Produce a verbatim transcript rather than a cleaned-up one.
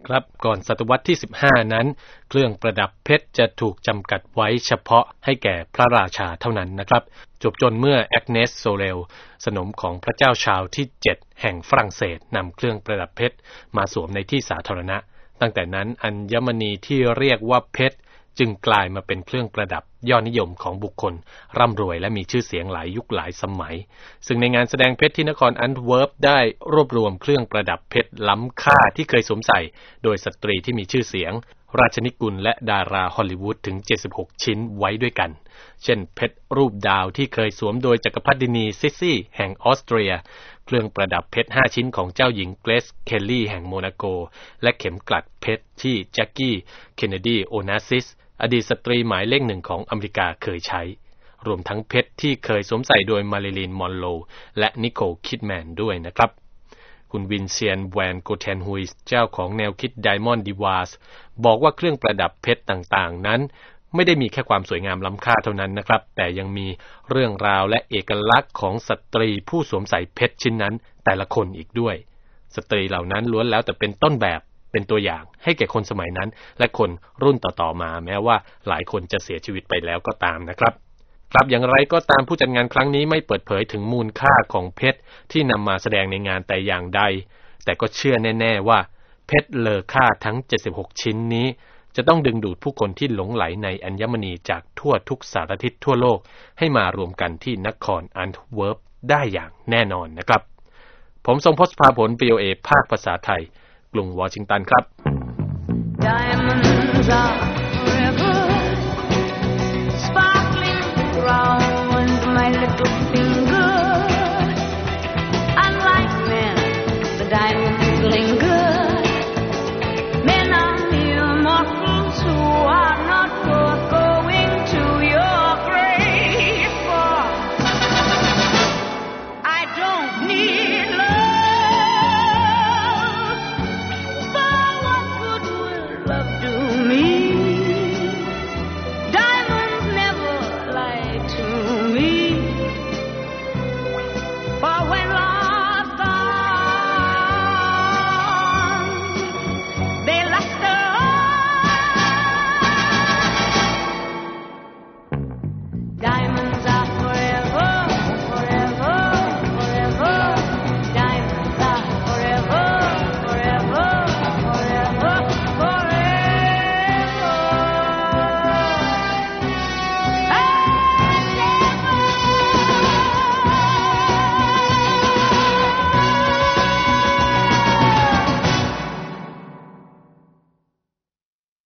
ครับก่อนศตวรรษที่สิบห้านั้นเครื่องประดับเพชรจะถูกจำกัดไว้เฉพาะให้แก่พระราชาเท่านั้นนะครับจบจนเมื่อแอกเนสโซเรลสนมของพระเจ้าชาร์ลส์ที่เจ็ดแห่งฝรั่งเศสนำเครื่องประดับเพชรมาสวมในที่สาธารณะตั้งแต่นั้นอัญมณีที่เรียกว่าเพชรจึงกลายมาเป็นเครื่องประดับยอดนิยมของบุคคลร่ำรวยและมีชื่อเสียงหลายยุคหลายสมัยซึ่งในงานแสดงเพชรที่นครอันต์เวิร์ปได้รวบรวมเครื่องประดับเพชรล้ำค่าที่เคยสวมใส่โดยสตรีที่มีชื่อเสียงราชนิกุลและดาราฮอลลีวูดถึงเจ็ดสิบหกชิ้นไว้ด้วยกันเช่นเพชรรูปดาวที่เคยสวมโดยจักรพรรดินีซิสซี่แห่งออสเตรียเครื่องประดับเพชรห้าชิ้นของเจ้าหญิงเกรซเคลลี่แห่งโมนาโกและเข็มกลัดเพชรที่แจ็คกี้เคนเนดีโอนาซิสอดีตสตรีหมายเลขหนึ่งของอเมริกาเคยใช้รวมทั้งเพชรที่เคยสวมใส่โดยมาริลีนมอนโรและนิโคลคิดแมนด้วยนะครับคุณวินเซียนแวนโกเทนฮุยส์เจ้าของแนวคิด Diamond Divas บอกว่าเครื่องประดับเพชรต่างๆนั้นไม่ได้มีแค่ความสวยงามล้ำค่าเท่านั้นนะครับแต่ยังมีเรื่องราวและเอกลักษณ์ของสตรีผู้สวมใส่เพชรชิ้นนั้นแต่ละคนอีกด้วยสตรีเหล่านั้นล้วนแล้วแต่เป็นต้นแบบเป็นตัวอย่างให้แก่คนสมัยนั้นและคนรุ่นต่อๆมาแม้ว่าหลายคนจะเสียชีวิตไปแล้วก็ตามนะครับครับอย่างไรก็ตามผู้จัดงานครั้งนี้ไม่เปิดเผยถึงมูลค่าของเพชรที่นำมาแสดงในงานแต่อย่างใดแต่ก็เชื่อแน่ๆว่าเพชรเลอค่าทั้งเจ็ดสิบหกชิ้นนี้จะต้องดึงดูดผู้คนที่หลงไหลในอัญมณีจากทั่วทุกสารทิศทั่วโลกให้มารวมกันที่นครอันต์เวิร์ปได้อย่างแน่นอนนะครับผมทรงพจน์ภาผล วี โอ เอ ภาคภาษาไทยกรุงวอชิงตันครับ Diamonds are forever sparkling round my little finger